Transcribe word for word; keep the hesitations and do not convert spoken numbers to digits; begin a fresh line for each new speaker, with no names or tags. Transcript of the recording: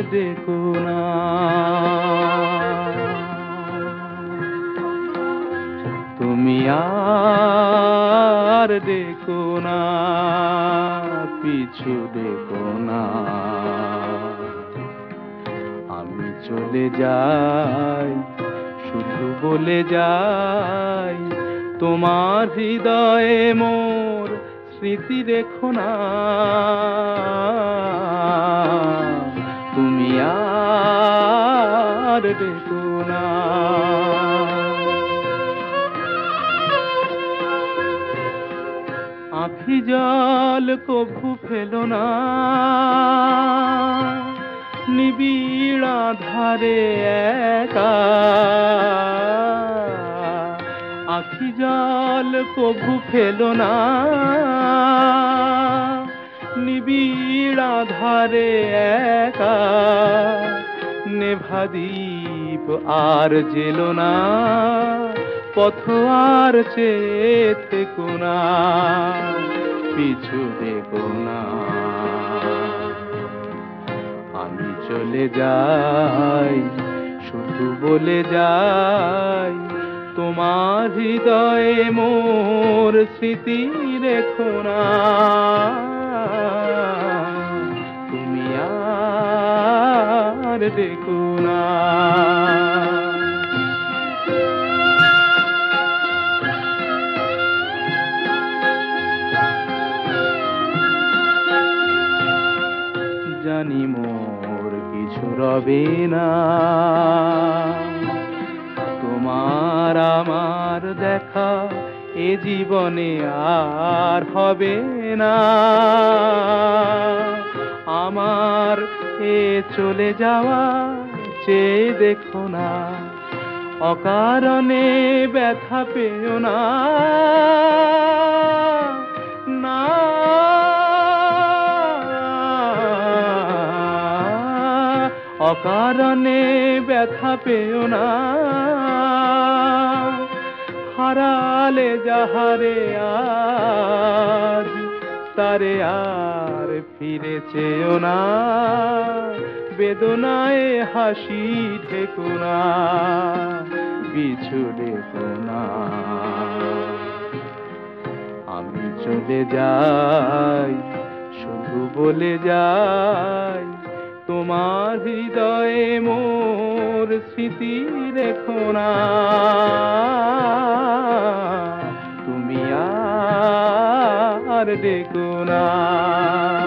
ডেকো না। তুমি আর ডেকো না, পিছু ডেকো না। আমি চলে যাই, শুধু বলে যাই, তোমার হৃদয়ে মোর স্মৃতি রেখো না। তুমি আর ডেকো না। আঁখি জল কভু ফেলো না, নিবিড় আঁধারে একা। আঁখি জল কভু ফেলো না, নিবিড় আঁধারে একা। নেভা দীপ আর জেলো না, পথ আর চেয়ে থেকো না। পিছু দেখো না। আমি চলে যাই, শুধু বলে যাই, তোমার হৃদয়ে মোর স্মৃতি রেখো না। তুমি আর ডেকো না। জানি মোর কিছু রবে না, তোমার আমার দেখা এ জীবনে আর হবে না। আমার এ চলে যাওয়া চেয়ে দেখো না, অকারণে ব্যথা পেও না। না, অকারণে ব্যথা পেও না। হারালে যাহারে আজ, তারে আর ফিরে চেও না। বেদনায় হাসি ঢেকো না, পিছু ডেকো না। আমি চলে যাই, শুধু বলে যাই, তোমার হৃদয়ে মোর স্মৃতি রেখো না। তুমি আর ডেকো না।